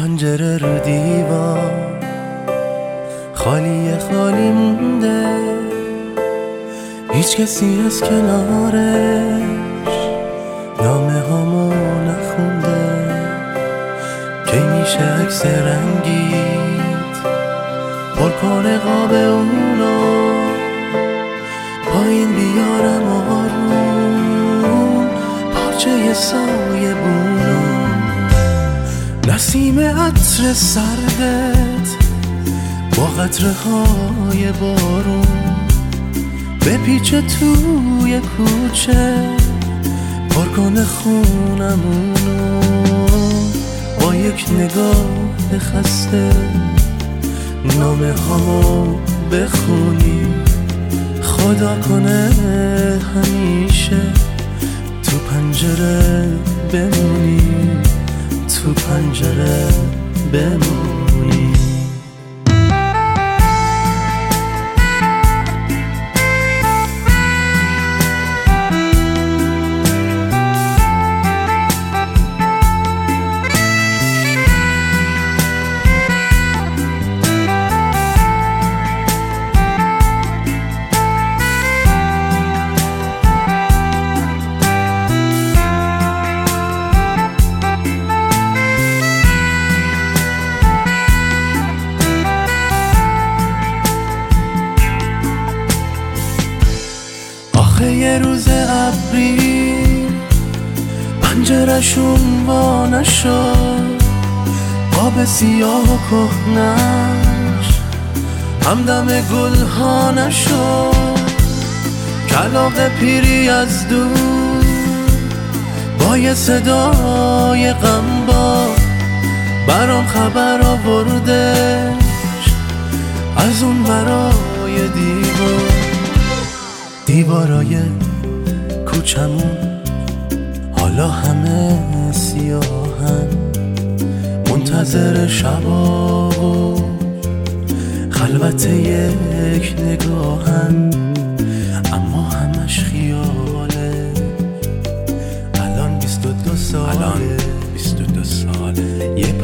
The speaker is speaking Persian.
پنجره رو دیوار خالی خالی مونده، هیچ کسی از کنارش نامه هامو نخونده. کی میشه عکس رنگیت پر کنه قاب اونو، پایین بیارم آروم پارچه سایه بونو. نسیم عطر سردت با قطره های بارون بپیچه توی کوچه پر کنه خونمونو. با یک نگاه خسته نامه هامو بخونی، خدا کنه همیشه تو پنجره بمونی، تو پنجره بمونی. یه روز ابری پنجرشون وا نشد، آب سیاه و کهنش همدم گل ها نشد. کلاغ پیری از دور با یه صدای غمبار برام خبر آوردش از اون برای دیوارای کوچمون حالا همه سیاهن، منتظر شبا و خلوت یک نگاهن. اما همش خیاله، الان 22 ساله، 22 ساله. یه